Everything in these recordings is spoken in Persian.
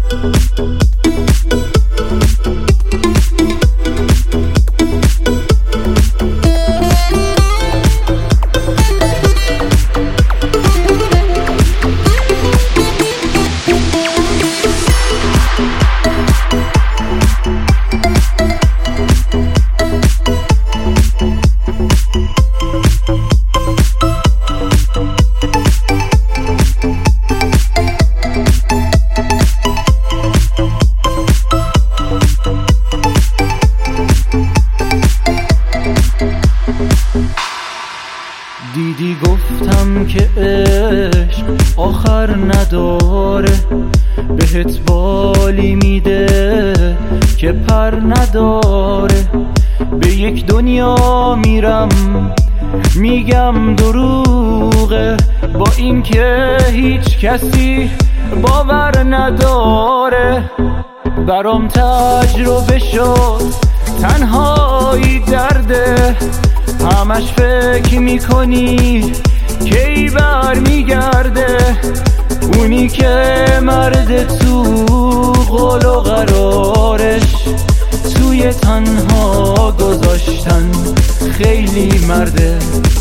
دیدی گفتم که عشق آخر نداره، بهت بالی میده که پر نداره. به یک دنیا میرم میگم دروغه، با این که هیچ کسی باور نداره. برام تجربه شد تنهایی درده، همش فکر میکنی کی بر میگرده. اونی که مرد تو قول و قرارش، توی تنها گذاشتن خیلی مرده.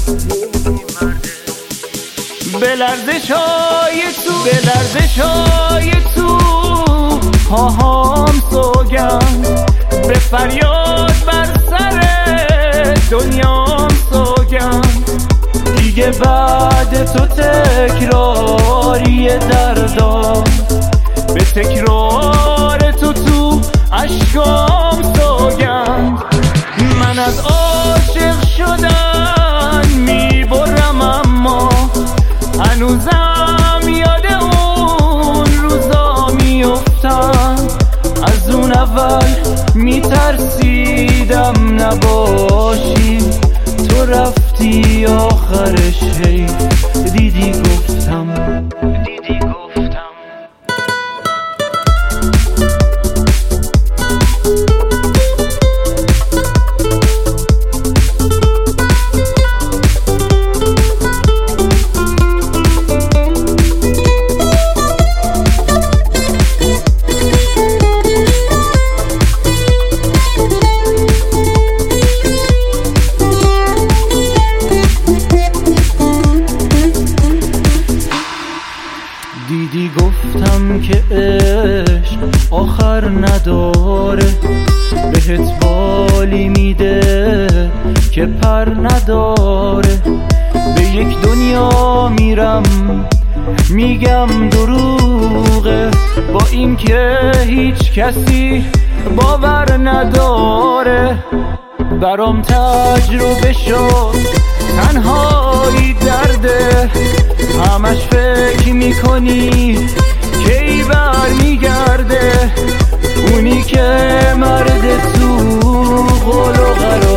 به لرزشای تو پاهام سوگند، به فریاد بر سر دنیام سوگند. دیگه بعد تو تکراری دردام، به تکرار تو اشکام سوگند. من از عاشق شدن میبرم، اما هنوزم یاد اون روزا میفتم. از اون اول میترسیدم نباشی، تو رفتی آخرش هی دیدی گفتم. دیدی گفتم که عشق آخر نداره، بهت بالی میده که پر نداره. به یک دنیا میرم میگم دروغه، با این که هیچ کسی باور نداره. برام تجربه شد تنهایی درده، همش فکر میکنی کی بر میگرده. اونی که مرد تو قول و قرار